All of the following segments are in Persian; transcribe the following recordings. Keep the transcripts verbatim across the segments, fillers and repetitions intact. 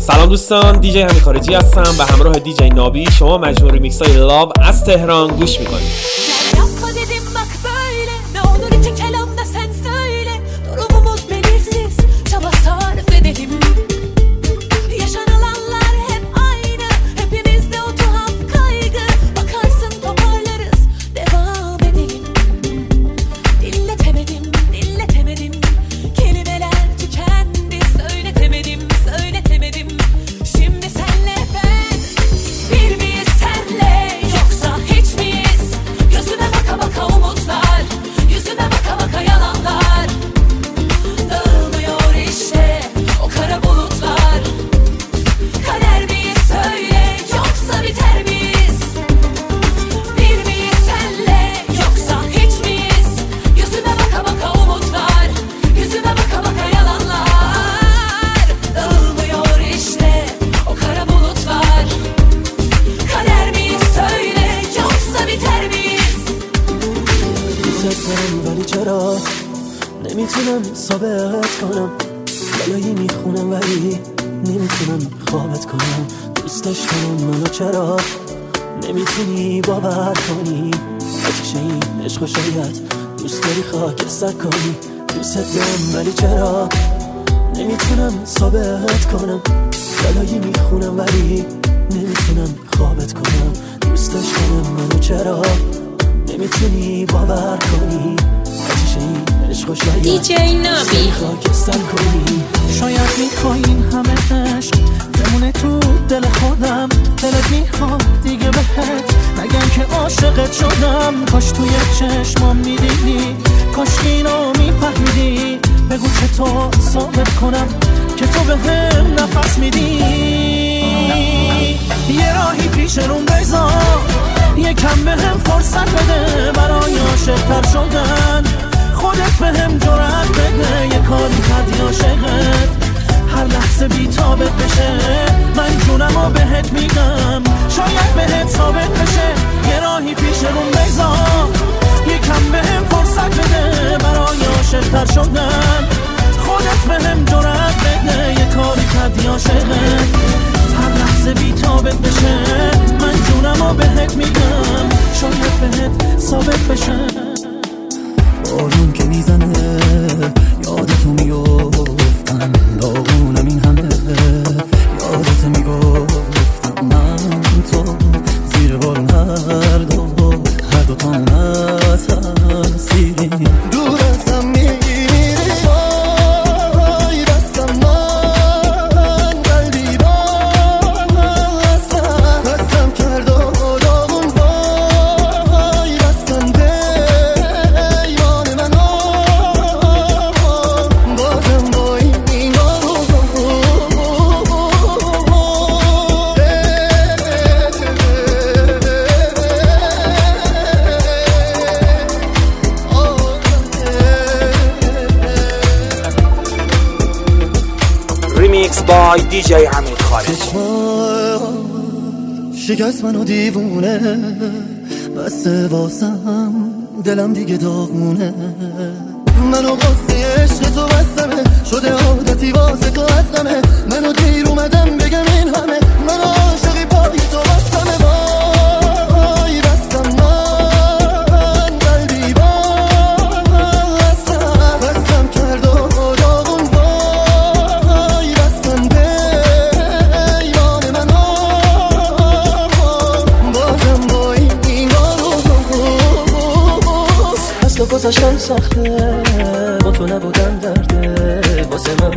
سلام دوستان، دیجی همین خارجی هستم به همراه دیجی نابی. شما مجموعه ریمیکس های لاو از تهران گوش میکنید. ولی چرا نمیتونم ثابت کنم، بلایی میخونم ولی نمیتونم خوابت کنم. دوستش کنم منو چرا نمیتونی باور کنی؟ آتیش این عشق و شاید دوست داری خاکستر کنی. دوست دارم ولی چرا نمیتونم ثابت کنم، بلایی میخونم ولی نمیتونم خوابت کنم. دوستش کنم منو چرا نمیتونی باور کنی؟ آتیش این عشق و شاید دیجی نابی خاکستر کنی. شاید میخوای این همه عشق بمونه تو دل خودم، دلت میخواد دیگه بهت نگم که عاشقت شدم. کاش توی چشمام میدیدی، کاش اینو میفهمیدی. بگو چطور ثابت کنم که تو به هم نفس میدی. یه راهی پیش روم بذار، یکم به هم فرصت بده برای عاشق‌تر شدن. خودت به هم جرأت بده، یه کاری کردی عاشقت هر لحظه بی‌تابت بشه. من جونمو بهت میدم، شاید بهت ثابت بشه. یه راهی پیش روم بذار، یکم به هم فرصت بده برای عاشق‌تر شدن. خودت به هم جرأت بده، یه کاری کردی عاشقت هر لحظه بی‌تابت بشه. من جونمو بهت میدم، شاید بهت ثابت بشه. بارون که میزنه یادتو میافتم، داغونم این همه یادت میگفتم. من تو زیر بارون هر دو هر دو تا از هم سیریم. دور از هم میری وای بستم من قلبی بستم بستم کرد و داغون وای بستم پیمان منو. بازم با این ریمیکس بای دیجی همین خارجی. شکست منو دیوونه بسته واسم، دلم دیگه داغونه. منو واسه عشق تو بستمه، شده عادتی واسه تو هستمه. منو دیر اومدم بگم این همه، منو عاشقی پای تو بستمه. وای بستم من قلبی بستم بستم کرد و داغون وای بستم پیمان منو. بازم با این اصلا گذاشتم سخته، با تو نبودن درده واسه من.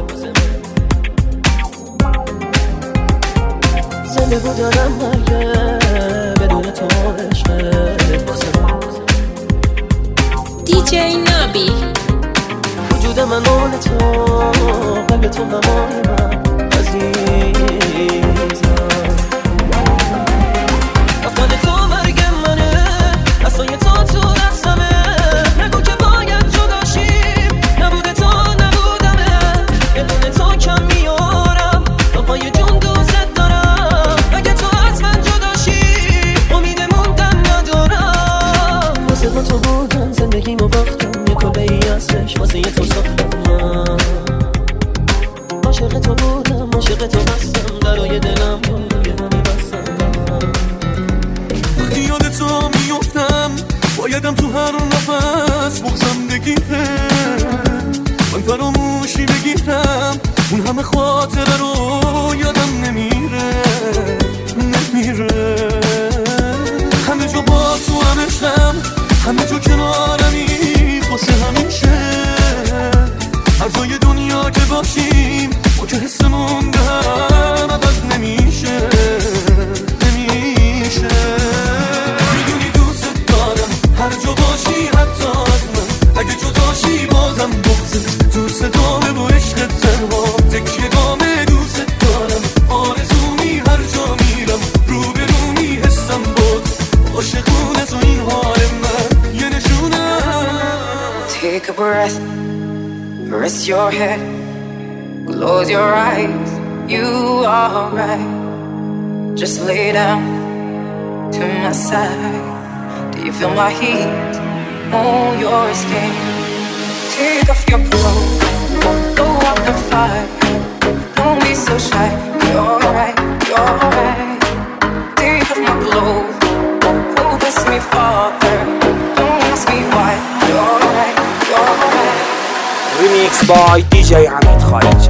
زنده بودنم مگه بدون تو عشقت واسه من. دیجی نابی وجود من مال تو، قلب تو هوای من عزیزم. افغان تو مرگ منه، اصلا یه تا تو دستمه. نگو که باید جدا شیم، نبوده تو نبودمه. یه دونه تو کم میارم، تا پای جون دوست دارم. اگه تو حتما جدا شی، امید موندن ندارم. واسه با تو بودم زندگیمو باختم، یه کله ای ازش واسه تو ساختم. عاشق تو بودم، عاشق تو هستم. برای دلم روی همه بستم. وقتی یاد تو میفتم بایدم تو هر نفس بغزم بگیره، من فراموشی بگیرم اون همه خاطره رو یادم نمیره نمیره. همه جا با تو همشم، همه جا کنارمی واسه همیشه. هر جای دنیا که باشیم با که حسمون به هم عوض نمیشه نمیشه. میدونی دوست دارم هر جا باشی حتی از من، اگه جداشی بازم بغزت تو صدامه و عشقت تنها تکیه گامه. دوست دارم آرزومی هر جا میرم رو به رومی حسم بود عاشقونه تو این حال من یه نشونم. Take a breath, rest your head, close your eyes, you are right. Just lay down to my side. Do you feel my heat on your skin? Take off your clothes, go out and fight. Don't be so shy, you're right, you're right. Take off my clothes, oh bless me Father. Don't ask me why, you're right, you're right. Remix by دی جی حمید خارجی.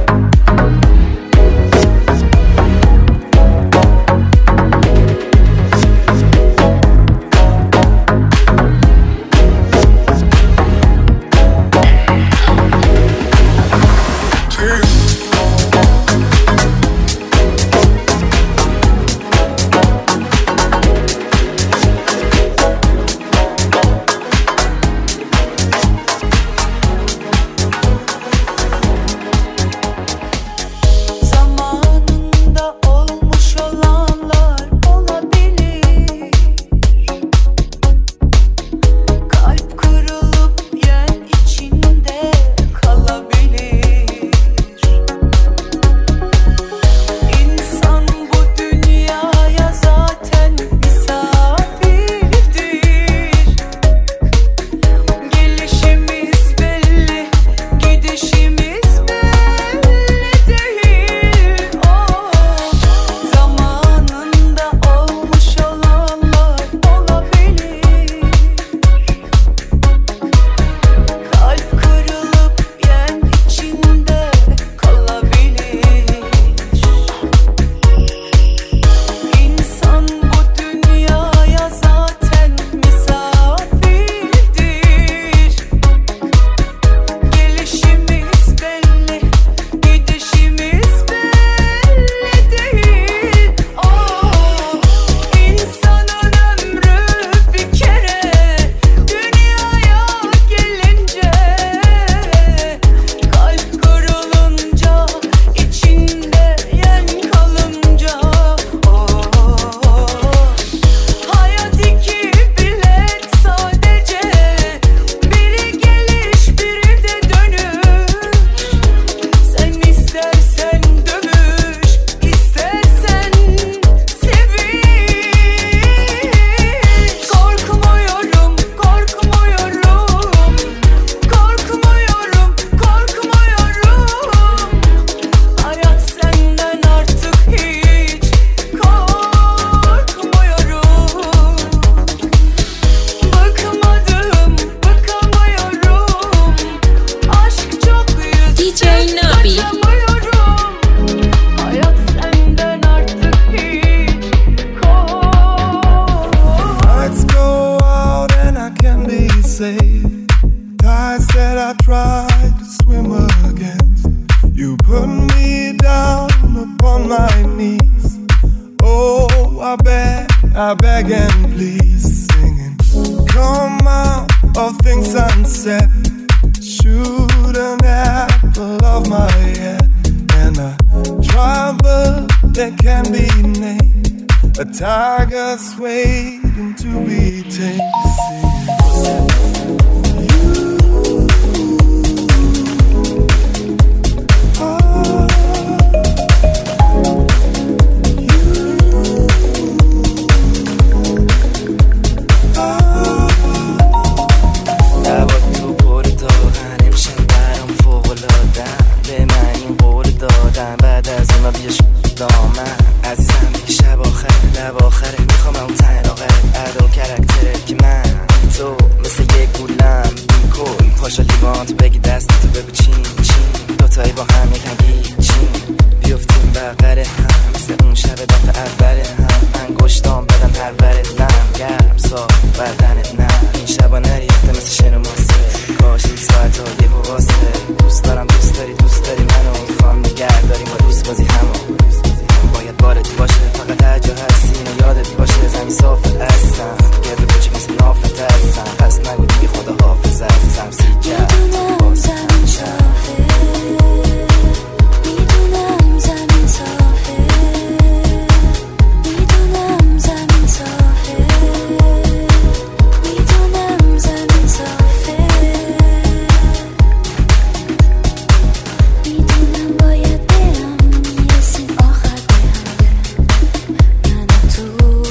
I beg and please, singing, come out of things unsaid. Shoot an apple of my head, and a trouble that can be named. A tiger's waiting to be tamed. دامن عزیزم دیگه شب آخر لب آخره میخوام اون تناقت ادا کرکتره که من تو مثل یک گولم بیکل پاشا لیوانت بگی دستتو بگو چین چین دوتایی با هم یکم گیچین بیفتیم بغره هم مثل اون شب دفت اوله هم من گشتام بدم پرورت نم گرم صاف بدنت نم این شبا نریخته مثل شن و ماسه کاش این ساعت ها یه واسه دوست دارم دوست داری دوست داری منو میخوام نگه داریم با دوست بازی همو باید بارت باشه فقط هر جا هستی اینو یادت باشه زمین صافت هستم گرد کوچی مثل نافت هستم پس نگو دیگه خدا حافظ عزیزم سی کرد میدونم زمین صافه میدونم زمین صافه میدونم زمین صافه میدونم زمین صافه میدونم باید برم میرسیم آخر من و تو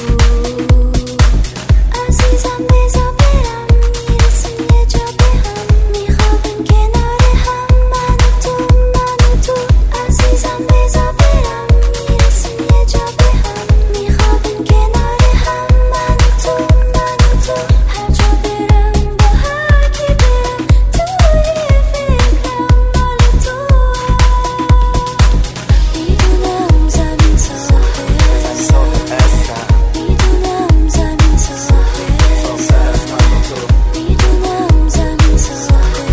عزیزم بذار برم میرسیم یه جا به هم میخوابیم کنار هم من و تو من و تو عزیزم بذار برم میرسیم یه جا به هم میخوابیم کنار هم من و تو من و تو هر جا برم با هر کی برم توی فکرم من و تو میدونم زمین صافه میدونم زمین صافه میدونم زمین صافه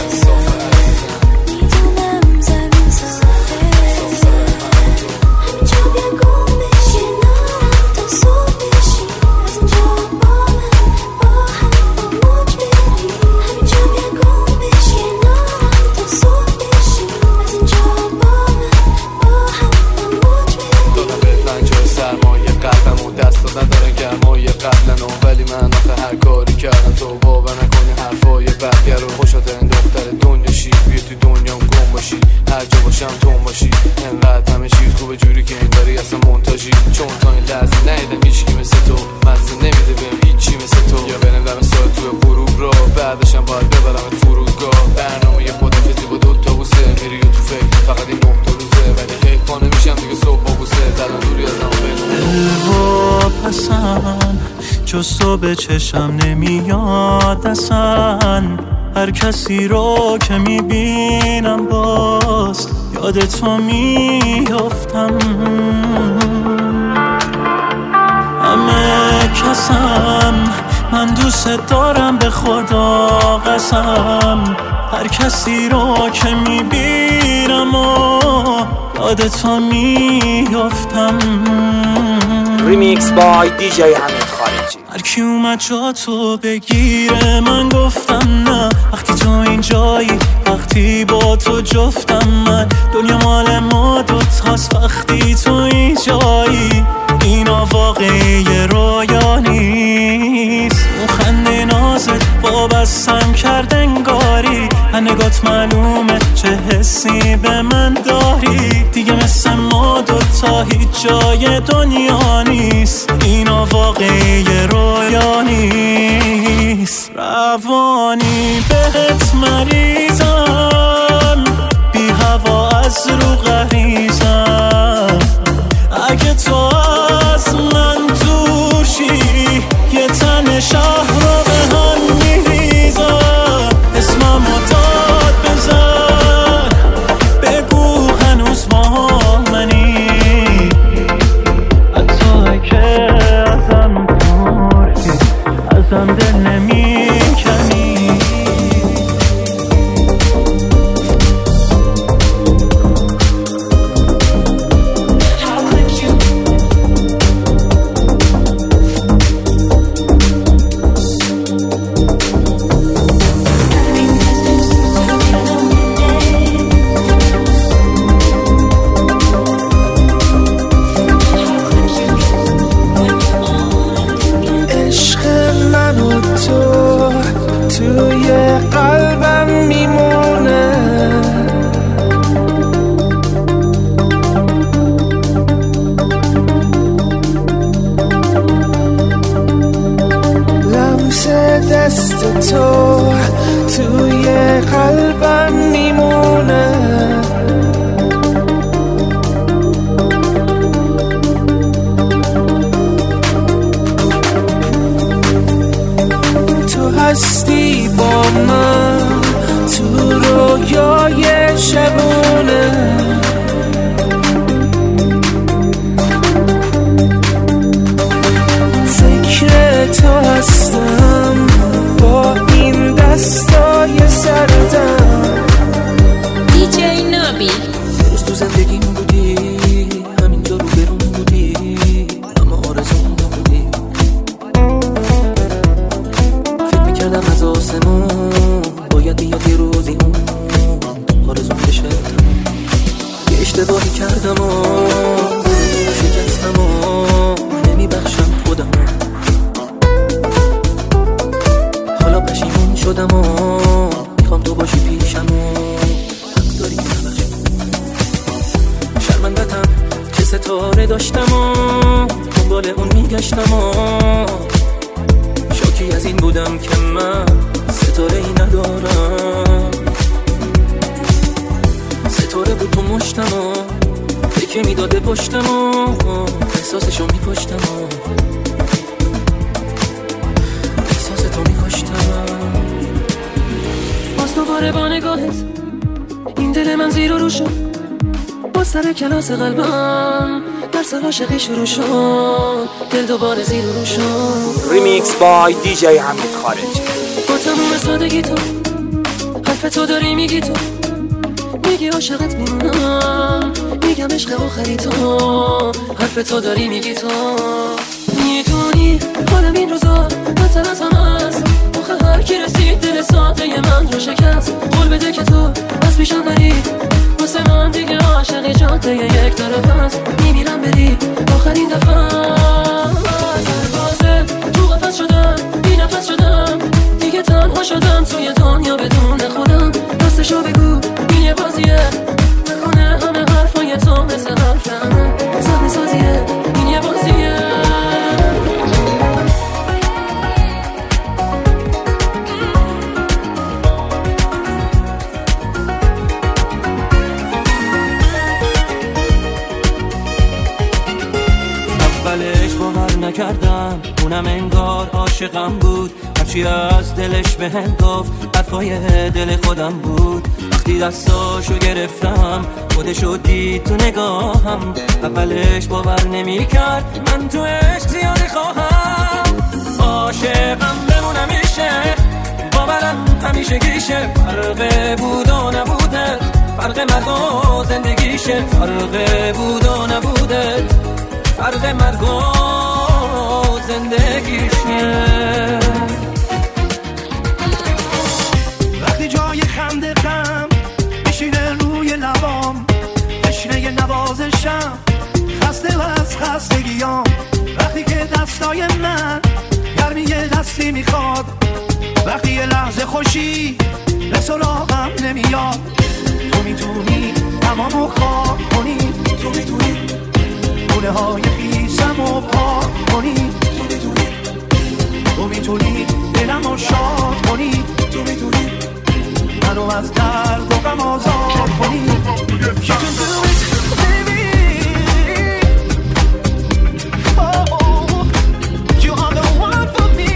میدونم زمین صافه همینجا بیا گم بشی کنارم تا صبح بشی از اینجا با من با هم با موج بری همینجا بیا گم بشی کنارم تا صبح بشی از اینجا با من با هم با موج بری دادم به پنجه سرمایه قلبم و دست نداره گرمایه قبلن و ولی من آخه هر کاری کردم تو باور نکنی حرفای بقیه رو خوشات این دختر دنیا شی بیا تو دنیام گم باشی هر جا باشم تو باشی انقدر همه چیز خوبه جوری که انگاری اصلا منتاجی چون تا این لحظه نیدم هیچکی مثل تو مزه نمیده بهم هیچی مثل تو یا برم دم ساعت توی غروب را بعدشم باید ببرم فرودگاه برنامه خدافزی با دوتا بوسه میری تو فکر فقط این نقطه روزه ولی حیفا نمیشم دیگه صبح با بوسه دلم دوری از دلوا پسم جز تو به چشم نمیاد اصلا هر کسی رو که میبینم باز یاد تو میافتم همه کسم من دوست دارم به خدا قسم هر کسی رو که میبینم و یاد تو میافتم ریمیکس بای دی جی حمید خارجی هر کی اومد جا تو بگیره من گفتم نه وقتی تو این جایی وقتی با تو جفتم من دنیا مال ما دوتاست وقتی تو این جایی اینا واقعی رویا نیست اون خنده نازت وابستم کرد انگاری نگات معلومه چه حسی به من داری دیگه مثل ما دوتا هیچ جای دنیا نیست اینا واقعی رویا نیست روانی بهت مریضم بی هوا از رو غریزم اگه تو از من دوشی یه تن شهر رو به هم میریزم اسممو داد بزن بگو هنوز با منی حتی که ازم دوری ازم دل نمی کنی تو توی قلبم میمونه اشتباهی کردم و شکستم و نمیبخشم خودم، حالا پشیمون شدم و میخوام تو باشی پیشم و حق داری نبخشی. شرمندتم که ستاره داشتم و دنبال اون میگشتم و شاکی از این بودم که من ستاره ای ندارم. ستاره بود تو مشتم و تکه میداده پشتم و احساسشو میکشتم و احساس تو میکشتم. باز دوباره با نگاهت این دل من زیر و رو شد، باز سر کلاس قلبم درس عاشقی شروع شد، دل دوباره زیر و رو شد. ریمیکس بای دی جی حمید خارجی. با تموم سادگی تو حرف تو داری میگی، تو میگی عاشقت میمونم، میگم عشق آخری تو، حرف تو داری میگی، تو میدونی حالم این روزا بدتر از همه است. آخه هر کی رسید دل ساده من رو شکست، قول بده که تو از پیشم بری، واسه من دیگه عاشق جاده یک طرف است. میمیرم بری آخرین دفعه، سربازه تو قفس شدم بی نفس شدم، دیگه تنها شدم توی دنیا بدون خودم. راستشو بگو این یه بازیه، نکنه همه حرفای تو مثل حرفم صحنه سازیه، این یه بازیه. اولش باور نکردم اونم انگار عاشقم بود، هرچی از دلش بهم گفت حرفای دل خودم بود. وقتی دستاشو گرفتم خودشو دید تو نگاهم، اولش باور نمی کرد من تو عشق زیاده خواهم. عاشقم بمونم میشه باورم همیشه گیشه، فرق بود و نبوده فرق مرگ و زندگیشه، فرق بود و نبوده فرق مرگ و زندگیشه. وقتی جای خنده غم میشینه روی لبام، تشنه نوازشم خسته و از خستگیام، وقتی که دستای من گرمی دستی میخواد، وقتی یه لحظه خوشی به سراغم نمیاد. تو میتونی تمامو خاک کنی، تو میتونی گونه های خیسم و پاک کنی، تو میتونی تو میتونی دلمو شاد کنی، تو میتونی منو از درد و غم آزاد کنی. You can do it, baby. Oh, you are the one for me.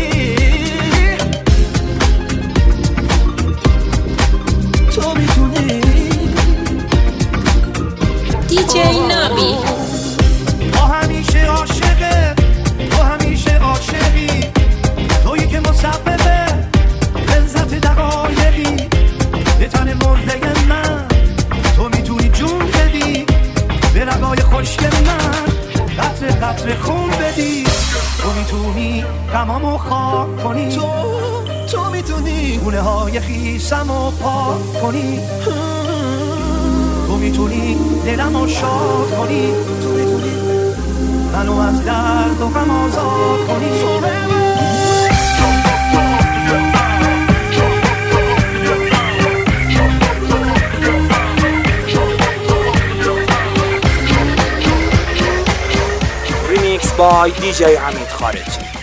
تو میتونی دی جی نابی. تو همیشه عاشقه، تو همیشه عاشقی، تویی که مسببه لذت دقایقی به تن مرده من، تو میتونی جون بدی به رگای خشک من، قطره قطره خون بدی، تو میتونی غمامو خاک کنی، تو تو میتونی گونه های خیسمو پاک کنی، تو میتونی دلمو شاد کنی، تو میتونی منو از درد و غم آزاد کنی. ریمیکس بای دی جی حمید خارجی.